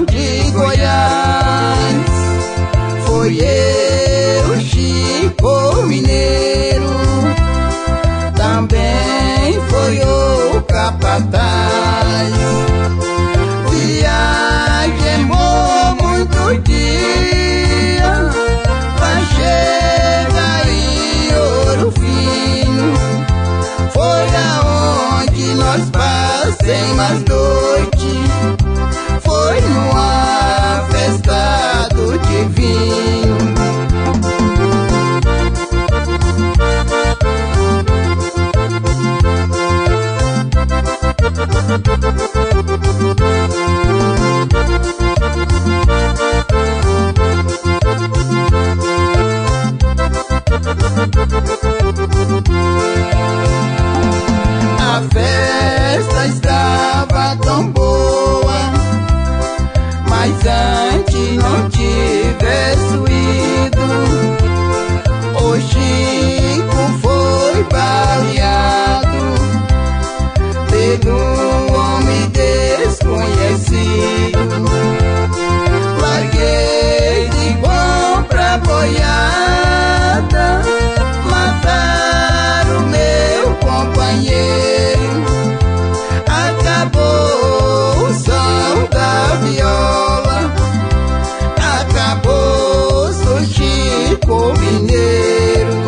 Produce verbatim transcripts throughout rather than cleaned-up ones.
Região de Goiás. Foi eu, Chico Mineiro, também foi o capataz. Viajemos muito dia pra chegar em Ouro Fino. Foi aonde nós passemos as noites, foi numa festa do divino. A festa estava tão boa, mas antes não tivesse ido, o Chico foi baleado pelo homem desconhecido. Larguei de compra boiada, mataram meu companheiro. Acabou o som da viola, acabou o Chico Mineiro.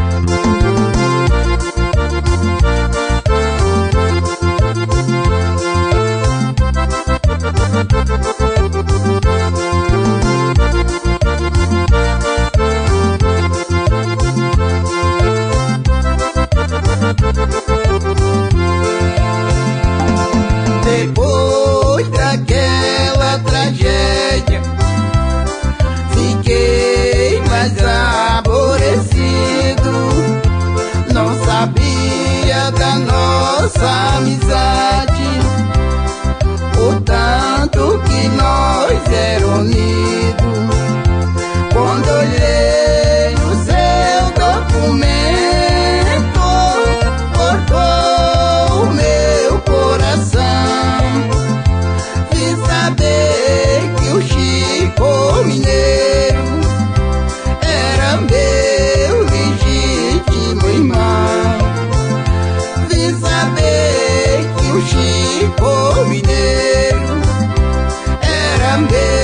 Depois daquela tragédia, fiquei mais aborrecido. Não sabia da nossa amizade, o tanto que nós era unidos. Quando olhei no seu documento, cortou o meu coração. Vim saber que o Chico Mineiro era meu legítimo irmão. Vim saber que o Chico Mineiro era meu